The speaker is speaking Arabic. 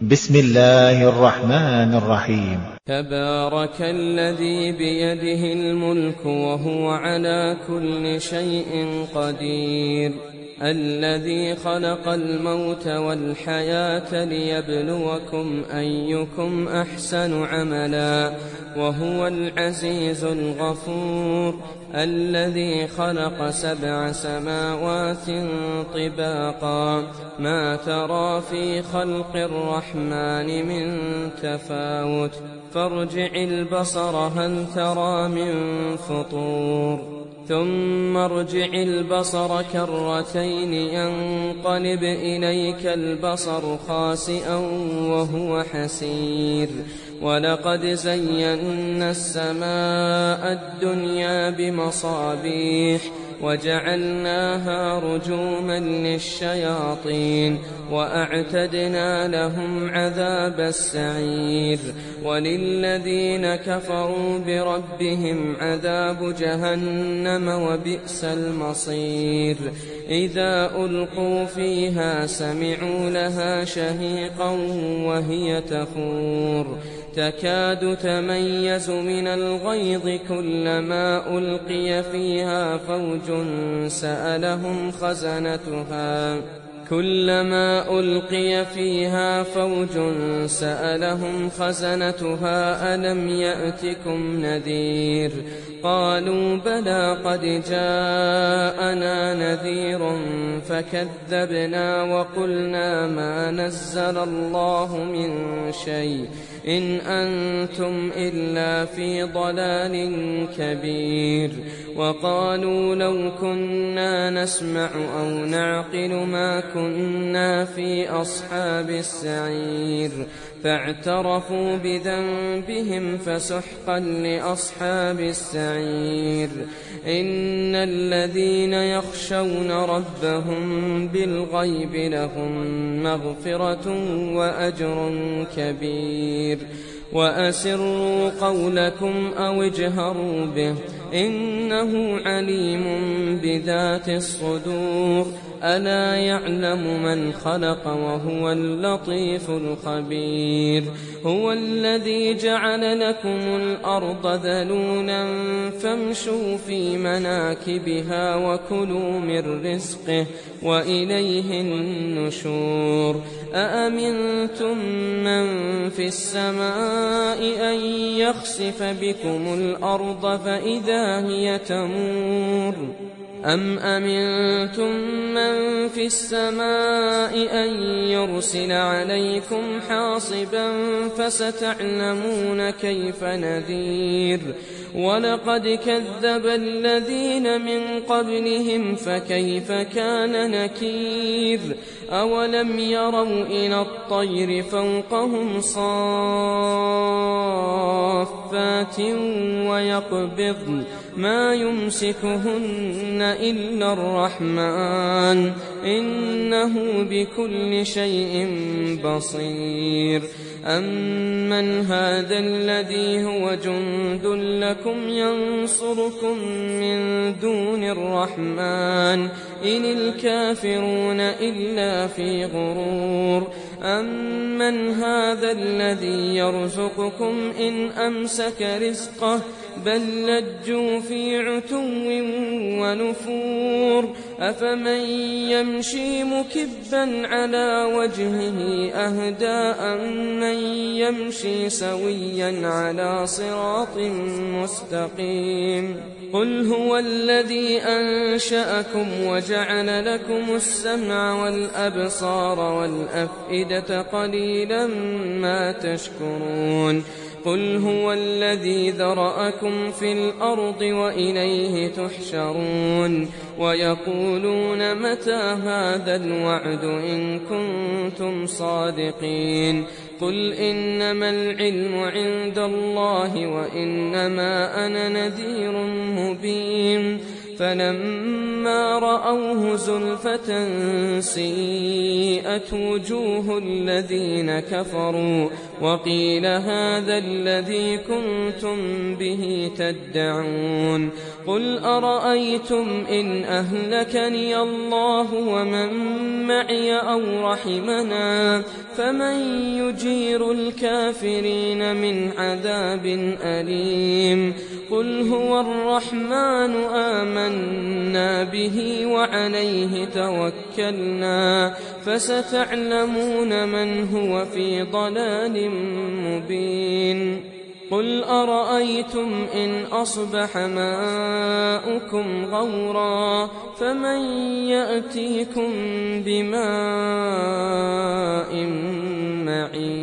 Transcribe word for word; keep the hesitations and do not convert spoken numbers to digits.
بسم الله الرحمن الرحيم. تبارك الذي بيده الملك وهو على كل شيء قدير، الذي خلق الموت والحياة ليبلوكم أيكم أحسن عملا، وهو العزيز الغفور، الذي خلق سبع سماوات طباقا، ما ترى في خلق الرحمن من تفاوت، فارجع البصر هل ترى من فطور، ثم ارجع البصر كرتين ينقلب إليك البصر خاسئا وهو حسير، ولقد زينا السماء الدنيا بمصابيح وجعلناها رجوما للشياطين وأعتدنا لهم عذاب السعير، وللذين كفروا بربهم عذاب جهنم وبئس المصير، إذا ألقوا فيها سمعوا لها شهيقا وهي تفور، تكاد تميز من الغيظ كلما ألقي فيها فوج سألهم خزنتها كلما ألقي فيها فوج سألهم خزنتها ألم يأتكم نذير، قالوا بلى قد جاءنا نذير فكذبنا وقلنا ما نزل الله من شيء إن أنتم إلا في ضلال كبير، وقالوا لو كنا نسمع أو نعقل ما كنا في أصحاب السعير، فاعترفوا بذنبهم فسحقا لأصحاب السعير، إن الذين يخشون ربهم بالغيب لهم مغفرة وأجر كبير، وأسروا قولكم أو اجهروا به إنه عليم بذات الصدور، ألا يعلم من خلق وهو اللطيف الخبير، هو الذي جعل لكم الأرض ذلولا فامشوا في مناكبها وكلوا من رزقه وإليه النشور، أأمنتم من في السماء أن يخسف بكم الأرض فإذا هي تمور، أم أمنتم من في السماء أن يرسل عليكم حاصبا فستعلمون كيف نذير، ولقد كذب الذين من قبلهم فكيف كان نكير، أولم يروا إلى الطير فوقهم صافات ويقبضن ما يمسكهن إلا الرحمن إنه بكل شيء بصير، أمن هذا الذي هو جند لكم ينصركم من دون الرحمن إن الكافرون إلا في غرور، أمن هذا الذي يرزقكم إن أمسك رزقه بل لجوا في عتو ونفور، أفمن يمشي مكبا على وجهه أهدى أمن يمشي سويا على صراط مستقيم، قل هو الذي أنشأكم وجعل لكم السمع والأبصار والأفئدة قليلا ما تشكرون، قل هو الذي ذرأكم في الأرض وإليه تحشرون، ويقولون متى هذا الوعد إن كنتم صادقين، قل إنما العلم عند الله وإنما أنا نذير مبين، فلما رأوه زلفة سيئت وجوه الذين كفروا وقيل هذا الذي كنتم به تدعون قل أرأيتم إن أهلكني الله ومن معي أو رحمنا فمن يجير الكافرين من عذاب أليم قل هو الرحمن آمنا به وعليه توكلنا فستعلمون من هو في ضلال مبين قل أرأيتم إن أصبح ماؤكم غورا فمن يأتيكم بماء معين